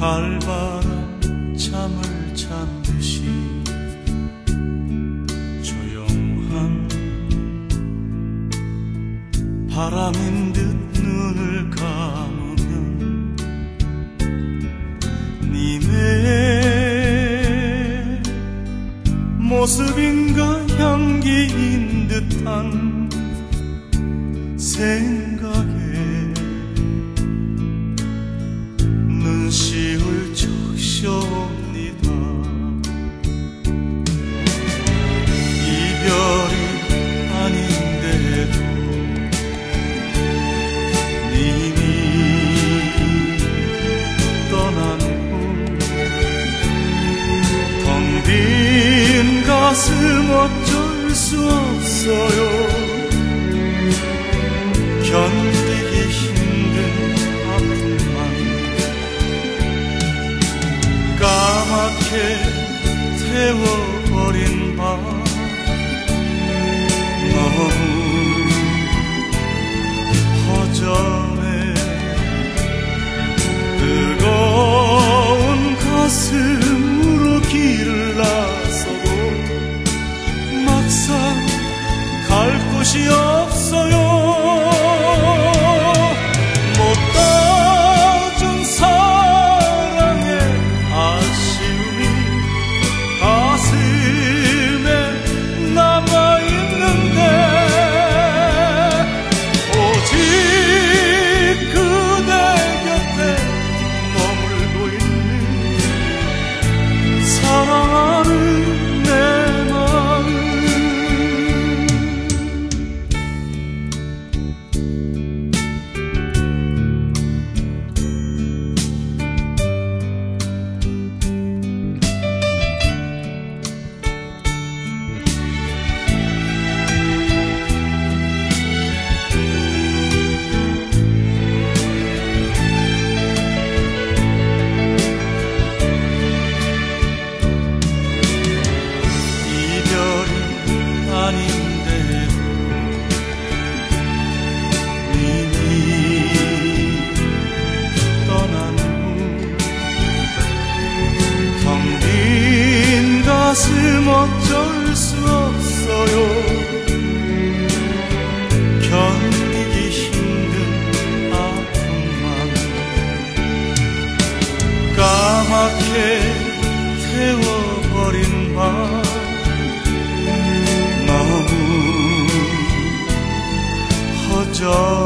칼바람 잠을 잔 듯이 조용한 바람인 듯 눈을 감으면 님의 모습인가 향기인 듯한 생각에 눈시울 적셔옵니다. 이별이 아닌데도 님이 떠난 후 텅 빈 가슴 어쩔 수 없어요. 견디기 힘든 아픔만 까맣게 태워버린 밤 너무 허전해. 뜨거운 가슴으로 길을 나서도 막상 갈 곳이 없어요. 못 따준 사랑의 아쉬움이 가슴에 남아있는데 오직 그대 곁에 머물고 있는 사랑하는 내 마음. 아닌데도 님이 떠난 후 텅 빈 가슴 어쩔 수 없어요. 견디기 힘든 아픔만 까맣게 태워버린 밤 너무 허전